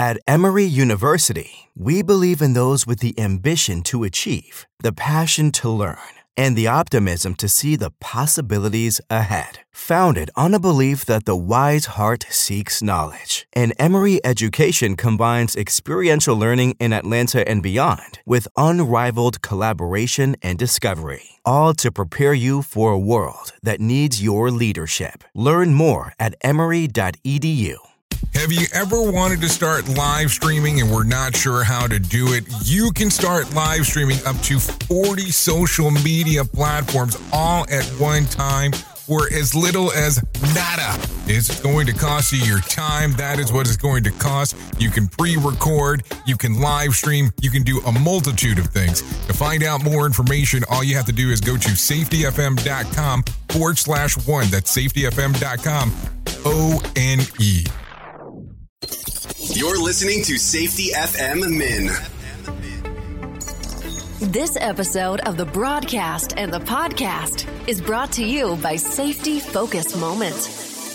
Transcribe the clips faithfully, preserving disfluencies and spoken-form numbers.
At Emory University, we believe in those with the ambition to achieve, the passion to learn, and the optimism to see the possibilities ahead. Founded on a belief that the wise heart seeks knowledge, and Emory education combines experiential learning in Atlanta and beyond with unrivaled collaboration and discovery, all to prepare you for a world that needs your leadership. Learn more at emory dot e d u. Have you ever wanted to start live streaming and were not sure how to do it? You can start live streaming up to forty social media platforms all at one time for as little as nada. It's going to cost you your time. That is what it's going to cost. You can pre-record, you can live stream, you can do a multitude of things. To find out more information, all you have to do is go to safetyfm.com forward slash one. That's safetyfm.com, O N E. You're listening to Safety F M Min. This episode of the broadcast and the podcast is brought to you by Safety Focus Moment.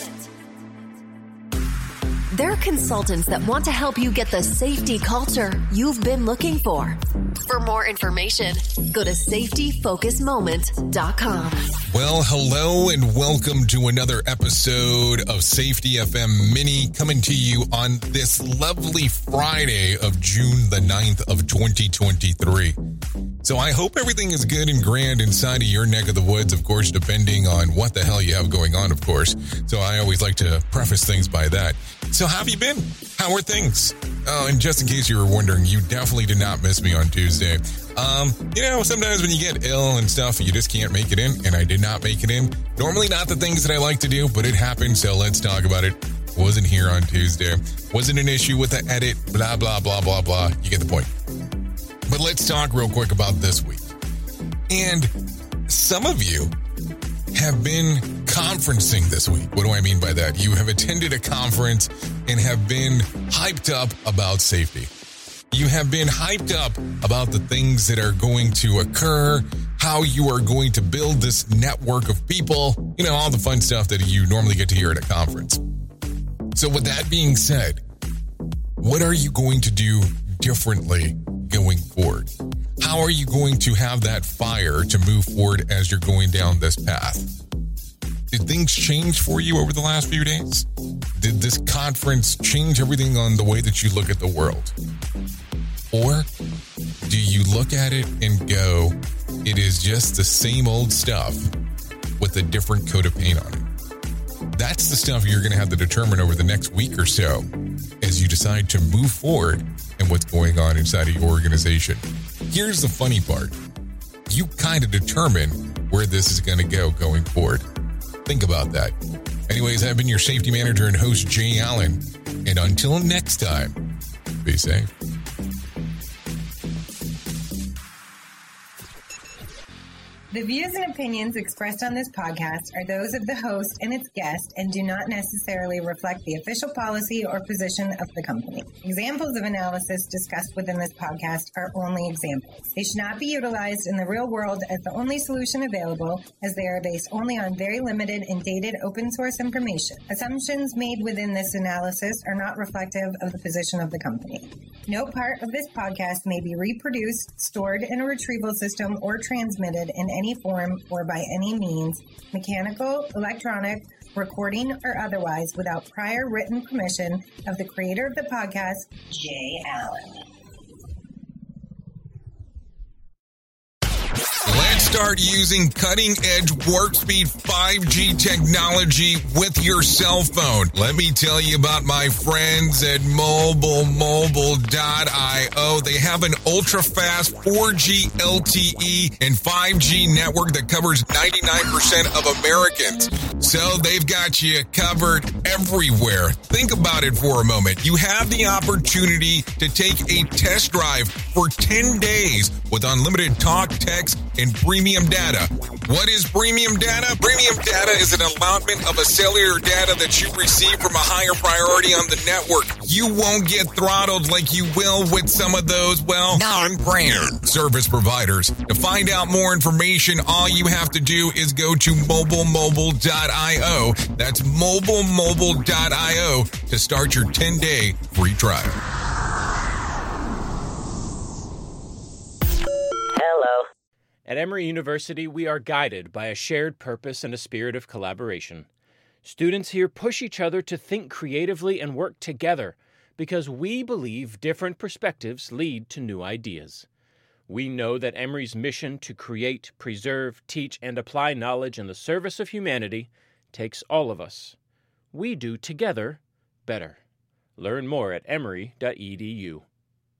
They're consultants that want to help you get the safety culture you've been looking for. For more information, go to safety focus moment dot com. Well, hello and welcome to another episode of Safety F M Mini, coming to you on this lovely Friday of June the ninth of twenty twenty-three. So I hope everything is good and grand inside of your neck of the woods, of course, depending on what the hell you have going on, of course. So I always like to preface things by that. So how have you been? How are things? Oh, and just in case you were wondering, you definitely did not miss me on Tuesday. Um, you know, sometimes when you get ill and stuff, you just can't make it in, and I did not make it in. Normally not the things that I like to do, but it happened, so let's talk about it. Wasn't here on Tuesday. Wasn't an issue with the edit, blah, blah, blah, blah, blah. You get the point. But let's talk real quick about this week. And some of you have been conferencing this week. What do I mean by that? You have attended a conference and have been hyped up about safety. You have been hyped up about the things that are going to occur, how you are going to build this network of people, you know, all the fun stuff that you normally get to hear at a conference. So with that being said, what are you going to do differently going forward? How are you going to have that fire to move forward as you're going down this path? Did things change for you over the last few days? Did this conference change everything on the way that you look at the world? Or do you look at it and go, it is just the same old stuff with a different coat of paint on it? That's the stuff you're going to have to determine over the next week or so as you decide to move forward and what's going on inside of your organization. Here's the funny part. You kind of determine where this is going to go going forward. Think about that. Anyways, I've been your safety manager and host, Jay Allen. And until next time, be safe. The views and opinions expressed on this podcast are those of the host and its guest and do not necessarily reflect the official policy or position of the company. Examples of analysis discussed within this podcast are only examples. They should not be utilized in the real world as the only solution available, as they are based only on very limited and dated open source information. Assumptions made within this analysis are not reflective of the position of the company. No part of this podcast may be reproduced, stored in a retrieval system, or transmitted in any form or by any means, mechanical, electronic, recording, or otherwise, without prior written permission of the creator of the podcast, Jay Allen. Let's start using cutting-edge warp speed five G technology with your cell phone. Let me tell you about my friends at mobile mobile dot io. They have an ultra-fast four G L T E and five G network that covers ninety-nine percent of Americans. So they've got you covered everywhere. Think about it for a moment. You have the opportunity to take a test drive for ten days with unlimited talk, text, and premium premium data. What is premium data? Premium data is an allotment of a cellular data that you receive from a higher priority on the network. You won't get throttled like you will with some of those, well, non-brand service providers. To find out more information, all you have to do is go to mobile mobile dot io. That's mobile mobile dot io to start your ten-day free trial. Hello. At Emory University, we are guided by a shared purpose and a spirit of collaboration. Students here push each other to think creatively and work together because we believe different perspectives lead to new ideas. We know that Emory's mission to create, preserve, teach, and apply knowledge in the service of humanity takes all of us. We do together better. Learn more at emory dot e d u.